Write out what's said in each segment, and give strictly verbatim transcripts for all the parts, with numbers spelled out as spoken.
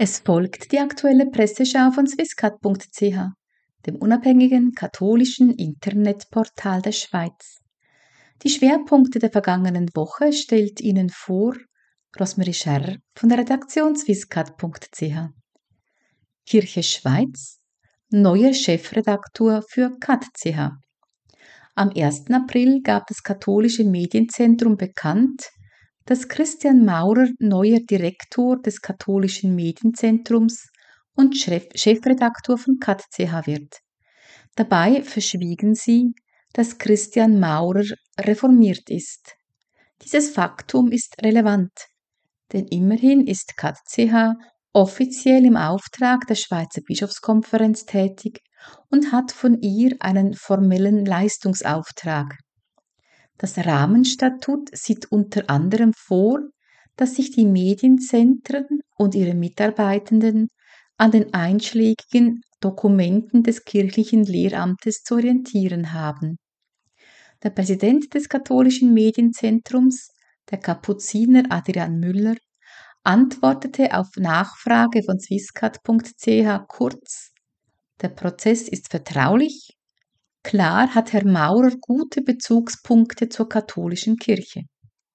Es folgt die aktuelle Presseschau von swisscat punkt c h, dem unabhängigen katholischen Internetportal der Schweiz. Die Schwerpunkte der vergangenen Woche stellt Ihnen vor Rosmarie Scherr von der Redaktion swisscat punkt c h. Kirche Schweiz, neuer Chefredaktor für K A T C H. Am ersten April gab das katholische Medienzentrum bekannt, dass Christian Maurer neuer Direktor des katholischen Medienzentrums und Chef Chefredaktor von K A T C H wird. Dabei verschwiegen sie, dass Christian Maurer reformiert ist. Dieses Faktum ist relevant, denn immerhin ist K A T C H offiziell im Auftrag der Schweizer Bischofskonferenz tätig und hat von ihr einen formellen Leistungsauftrag. Das Rahmenstatut sieht unter anderem vor, dass sich die Medienzentren und ihre Mitarbeitenden an den einschlägigen Dokumenten des kirchlichen Lehramtes zu orientieren haben. Der Präsident des katholischen Medienzentrums, der Kapuziner Adrian Müller, antwortete auf Nachfrage von swisscat punkt c h kurz: Der Prozess ist vertraulich. Klar hat Herr Maurer gute Bezugspunkte zur katholischen Kirche.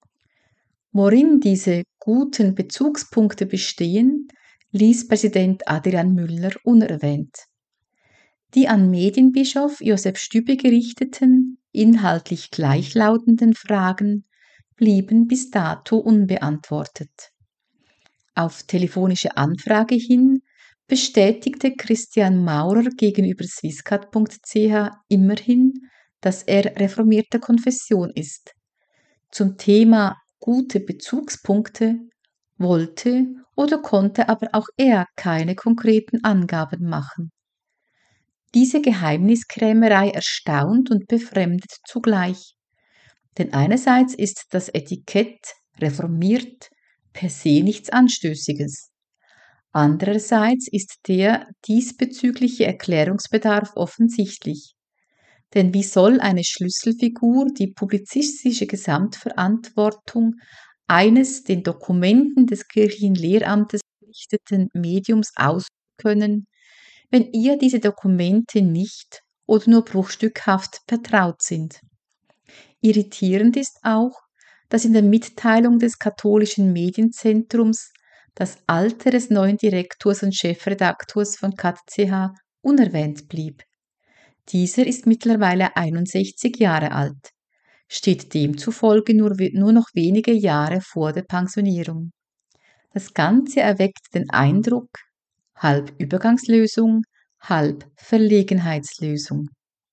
Worin diese guten Bezugspunkte bestehen, ließ Präsident Adrian Müller unerwähnt. Die an Medienbischof Josef Stübe gerichteten, inhaltlich gleichlautenden Fragen blieben bis dato unbeantwortet. Auf telefonische Anfrage hin bestätigte Christian Maurer gegenüber swisscat punkt c h immerhin, dass er reformierter Konfession ist. Zum Thema gute Bezugspunkte wollte oder konnte aber auch er keine konkreten Angaben machen. Diese Geheimniskrämerei erstaunt und befremdet zugleich. Denn einerseits ist das Etikett reformiert per se nichts Anstößiges. Andererseits ist der diesbezügliche Erklärungsbedarf offensichtlich. Denn wie soll eine Schlüsselfigur die publizistische Gesamtverantwortung eines den Dokumenten des kirchlichen Lehramtes gerichteten Mediums ausüben können, wenn ihr diese Dokumente nicht oder nur bruchstückhaft vertraut sind? Irritierend ist auch, dass in der Mitteilung des katholischen Medienzentrums das Alter des neuen Direktors und Chefredaktors von K A T C H unerwähnt blieb. Dieser ist mittlerweile einundsechzig Jahre alt, steht demzufolge nur, nur noch wenige Jahre vor der Pensionierung. Das Ganze erweckt den Eindruck, halb Übergangslösung, halb Verlegenheitslösung.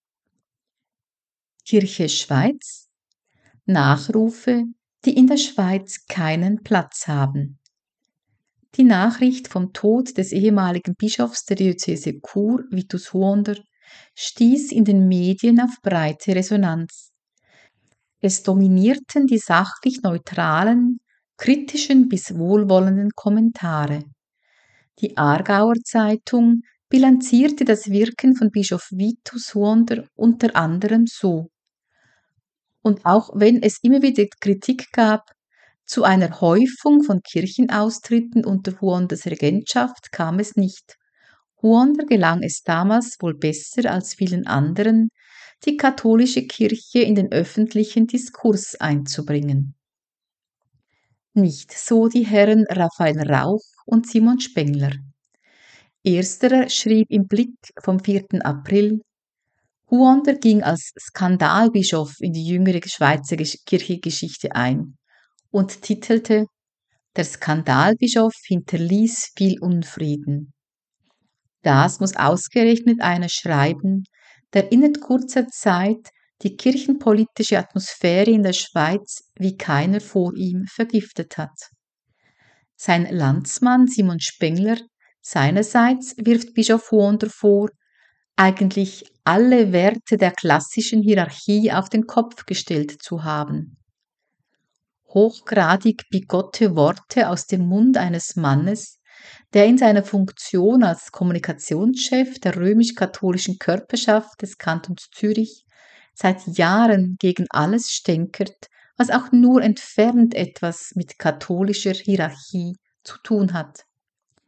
Kirche Schweiz: Nachrufe, die in der Schweiz keinen Platz haben. Die Nachricht vom Tod des ehemaligen Bischofs der Diözese Chur, Vitus Huonder, stieß in den Medien auf breite Resonanz. Es dominierten die sachlich neutralen, kritischen bis wohlwollenden Kommentare. Die Aargauer Zeitung bilanzierte das Wirken von Bischof Vitus Huonder unter anderem so: Und auch wenn es immer wieder Kritik gab, zu einer Häufung von Kirchenaustritten unter Huonders Regentschaft kam es nicht. Huonder gelang es damals wohl besser als vielen anderen, die katholische Kirche in den öffentlichen Diskurs einzubringen. Nicht so die Herren Raphael Rauch und Simon Spengler. Ersterer schrieb im Blick vom vierten April: Huonder ging als Skandalbischof in die jüngere Schweizer Kirchengeschichte ein und titelte: Der Skandalbischof hinterließ viel Unfrieden. Das muss ausgerechnet einer schreiben, der innert kurzer Zeit die kirchenpolitische Atmosphäre in der Schweiz wie keiner vor ihm vergiftet hat. Sein Landsmann Simon Spengler seinerseits wirft Bischof Huonder vor, eigentlich alle Werte der klassischen Hierarchie auf den Kopf gestellt zu haben. Hochgradig bigotte Worte aus dem Mund eines Mannes, der in seiner Funktion als Kommunikationschef der römisch-katholischen Körperschaft des Kantons Zürich seit Jahren gegen alles stänkert, was auch nur entfernt etwas mit katholischer Hierarchie zu tun hat.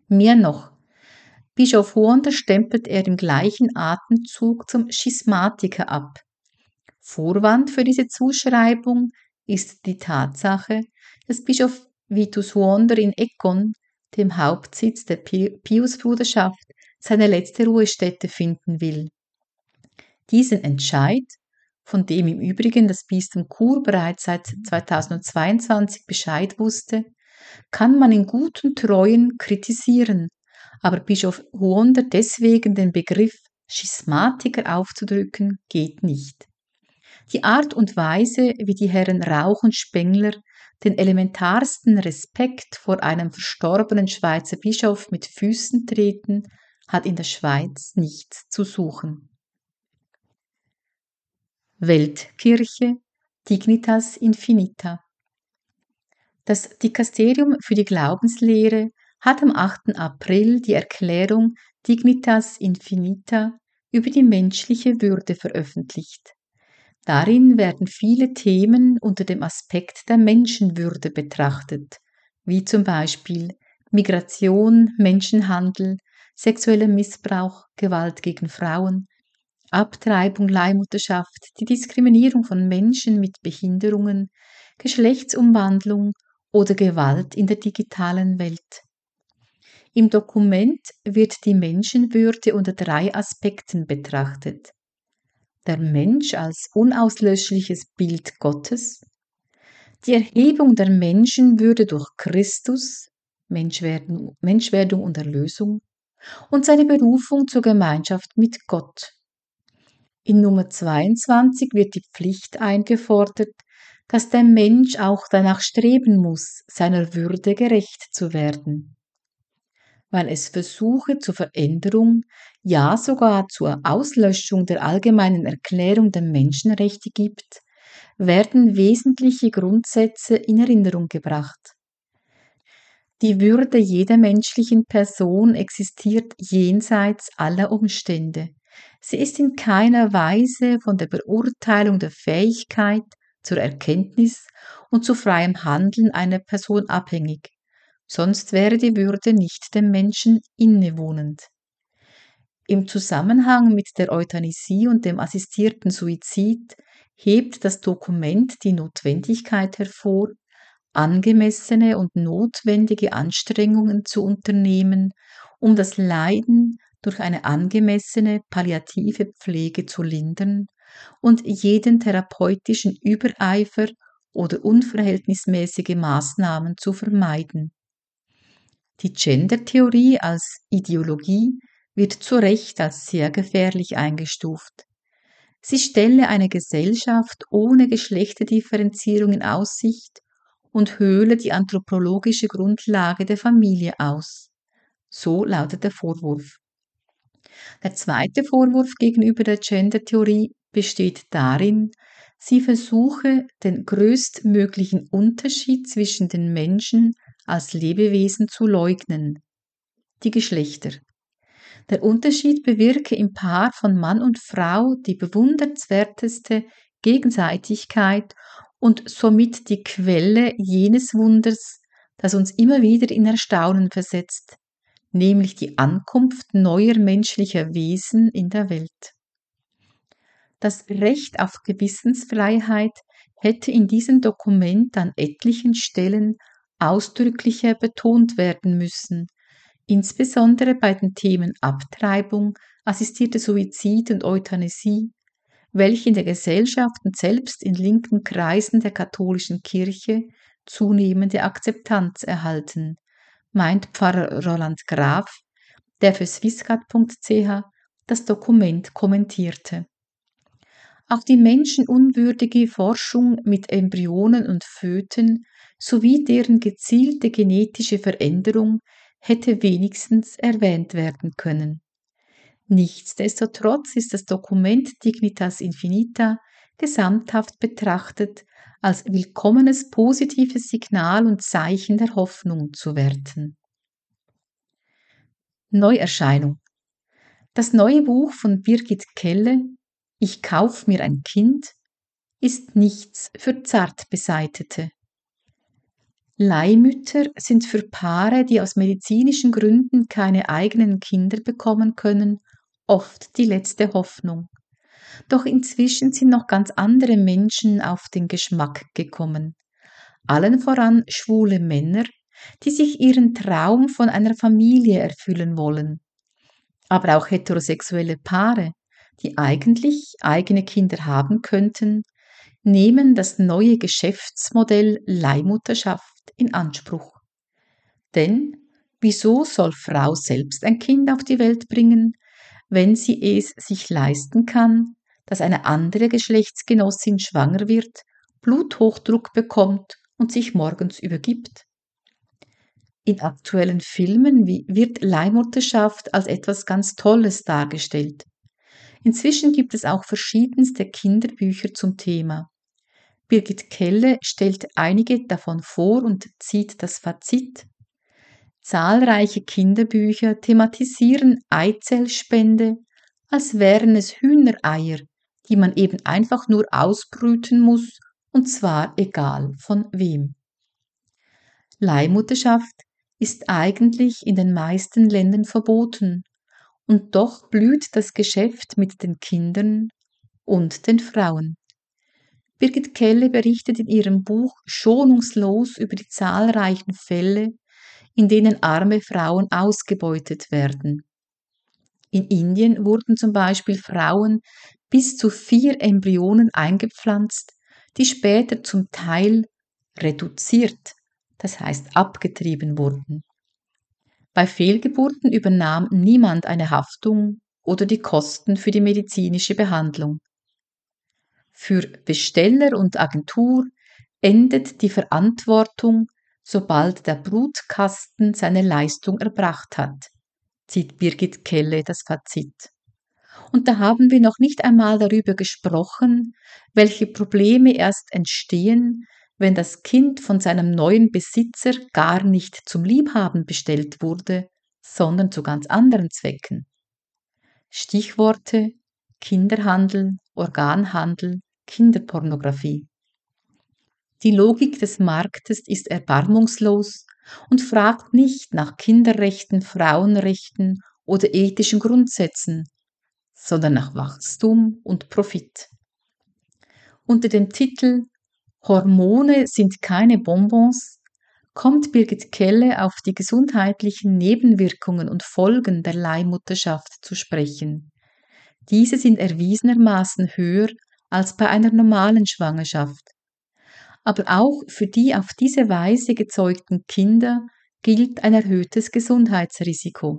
Mehr noch, Bischof Huonder stempelt er im gleichen Atemzug zum Schismatiker ab. Vorwand für diese Zuschreibung ist die Tatsache, dass Bischof Vitus Huonder in Ekkon, dem Hauptsitz der Piusbruderschaft, seine letzte Ruhestätte finden will. Diesen Entscheid, von dem im Übrigen das Bistum Chur bereits seit zweitausendzweiundzwanzig Bescheid wusste, kann man in guten Treuen kritisieren, aber Bischof Huonder deswegen den Begriff Schismatiker aufzudrücken, geht nicht. Die Art und Weise, wie die Herren Rauch und Spengler den elementarsten Respekt vor einem verstorbenen Schweizer Bischof mit Füßen treten, hat in der Schweiz nichts zu suchen. Weltkirche, Dignitas Infinita. Das Dikasterium für die Glaubenslehre hat am achten April die Erklärung Dignitas Infinita über die menschliche Würde veröffentlicht. Darin werden viele Themen unter dem Aspekt der Menschenwürde betrachtet, wie zum Beispiel Migration, Menschenhandel, sexueller Missbrauch, Gewalt gegen Frauen, Abtreibung, Leihmutterschaft, die Diskriminierung von Menschen mit Behinderungen, Geschlechtsumwandlung oder Gewalt in der digitalen Welt. Im Dokument wird die Menschenwürde unter drei Aspekten betrachtet. Der Mensch als unauslöschliches Bild Gottes, die Erhebung der Menschenwürde durch Christus, Menschwerdung, Menschwerdung und Erlösung und seine Berufung zur Gemeinschaft mit Gott. In Nummer zweiundzwanzig wird die Pflicht eingefordert, dass der Mensch auch danach streben muss, seiner Würde gerecht zu werden. Weil es Versuche zur Veränderung, ja sogar zur Auslöschung der allgemeinen Erklärung der Menschenrechte gibt, werden wesentliche Grundsätze in Erinnerung gebracht. Die Würde jeder menschlichen Person existiert jenseits aller Umstände. Sie ist in keiner Weise von der Beurteilung der Fähigkeit zur Erkenntnis und zu freiem Handeln einer Person abhängig. Sonst wäre die Würde nicht dem Menschen innewohnend. Im Zusammenhang mit der Euthanasie und dem assistierten Suizid hebt das Dokument die Notwendigkeit hervor, angemessene und notwendige Anstrengungen zu unternehmen, um das Leiden durch eine angemessene palliative Pflege zu lindern und jeden therapeutischen Übereifer oder unverhältnismäßige Maßnahmen zu vermeiden. Die Gender-Theorie als Ideologie wird zu Recht als sehr gefährlich eingestuft. Sie stelle eine Gesellschaft ohne Geschlechterdifferenzierung in Aussicht und höhle die anthropologische Grundlage der Familie aus. So lautet der Vorwurf. Der zweite Vorwurf gegenüber der Gender-Theorie besteht darin, sie versuche, den größtmöglichen Unterschied zwischen den Menschen als Lebewesen zu leugnen. Die Geschlechter. Der Unterschied bewirke im Paar von Mann und Frau die bewundernswerteste Gegenseitigkeit und somit die Quelle jenes Wunders, das uns immer wieder in Erstaunen versetzt, nämlich die Ankunft neuer menschlicher Wesen in der Welt. Das Recht auf Gewissensfreiheit hätte in diesem Dokument an etlichen Stellen ausdrücklicher betont werden müssen, insbesondere bei den Themen Abtreibung, assistierte Suizid und Euthanasie, welche in der Gesellschaft und selbst in linken Kreisen der katholischen Kirche zunehmende Akzeptanz erhalten, meint Pfarrer Roland Graf, der für swisscat punkt c h das Dokument kommentierte. Auch die menschenunwürdige Forschung mit Embryonen und Föten sowie deren gezielte genetische Veränderung hätte wenigstens erwähnt werden können. Nichtsdestotrotz ist das Dokument Dignitas Infinita gesamthaft betrachtet als willkommenes positives Signal und Zeichen der Hoffnung zu werten. Neuerscheinung. Das neue Buch von Birgit Kelle, Ich kauf mir ein Kind, ist nichts für Zartbeseitete. Leihmütter sind für Paare, die aus medizinischen Gründen keine eigenen Kinder bekommen können, oft die letzte Hoffnung. Doch inzwischen sind noch ganz andere Menschen auf den Geschmack gekommen. Allen voran schwule Männer, die sich ihren Traum von einer Familie erfüllen wollen. Aber auch heterosexuelle Paare, die eigentlich eigene Kinder haben könnten, nehmen das neue Geschäftsmodell Leihmutterschaft in Anspruch. Denn wieso soll Frau selbst ein Kind auf die Welt bringen, wenn sie es sich leisten kann, dass eine andere Geschlechtsgenossin schwanger wird, Bluthochdruck bekommt und sich morgens übergibt? In aktuellen Filmen wird Leihmutterschaft als etwas ganz Tolles dargestellt. Inzwischen gibt es auch verschiedenste Kinderbücher zum Thema. Birgit Kelle stellt einige davon vor und zieht das Fazit: Zahlreiche Kinderbücher thematisieren Eizellspende, als wären es Hühnereier, die man eben einfach nur ausbrüten muss, und zwar egal von wem. Leihmutterschaft ist eigentlich in den meisten Ländern verboten, und doch blüht das Geschäft mit den Kindern und den Frauen. Birgit Kelle berichtet in ihrem Buch schonungslos über die zahlreichen Fälle, in denen arme Frauen ausgebeutet werden. In Indien wurden zum Beispiel Frauen bis zu vier Embryonen eingepflanzt, die später zum Teil reduziert, das heißt abgetrieben wurden. Bei Fehlgeburten übernahm niemand eine Haftung oder die Kosten für die medizinische Behandlung. Für Besteller und Agentur endet die Verantwortung, sobald der Brutkasten seine Leistung erbracht hat, zieht Birgit Kelle das Fazit. Und da haben wir noch nicht einmal darüber gesprochen, welche Probleme erst entstehen, wenn das Kind von seinem neuen Besitzer gar nicht zum Liebhaben bestellt wurde, sondern zu ganz anderen Zwecken. Stichworte: Kinderhandel, Organhandel, Kinderpornografie. Die Logik des Marktes ist erbarmungslos und fragt nicht nach Kinderrechten, Frauenrechten oder ethischen Grundsätzen, sondern nach Wachstum und Profit. Unter dem Titel Hormone sind keine Bonbons kommt Birgit Kelle auf die gesundheitlichen Nebenwirkungen und Folgen der Leihmutterschaft zu sprechen. Diese sind erwiesenermaßen höher als bei einer normalen Schwangerschaft. Aber auch für die auf diese Weise gezeugten Kinder gilt ein erhöhtes Gesundheitsrisiko.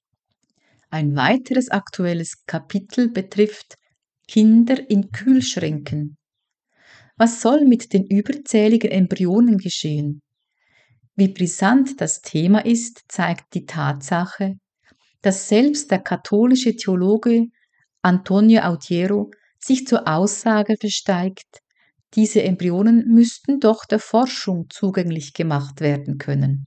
Ein weiteres aktuelles Kapitel betrifft Kinder in Kühlschränken. Was soll mit den überzähligen Embryonen geschehen? Wie brisant das Thema ist, zeigt die Tatsache, dass selbst der katholische Theologe Antonio Audiero sich zur Aussage versteigt, diese Embryonen müssten doch der Forschung zugänglich gemacht werden können.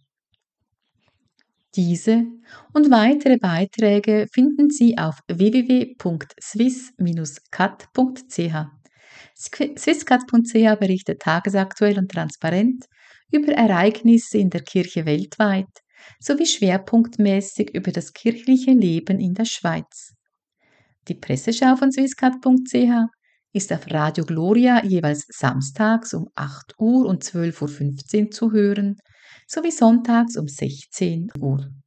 Diese und weitere Beiträge finden Sie auf w w w punkt swiss Bindestrich cat punkt c h. Swisscat punkt c h berichtet tagesaktuell und transparent über Ereignisse in der Kirche weltweit sowie schwerpunktmäßig über das kirchliche Leben in der Schweiz. Die Presseschau von Swisscat punkt c h ist auf Radio Gloria jeweils samstags um acht Uhr und zwölf Uhr fünfzehn zu hören, sowie sonntags um sechzehn Uhr.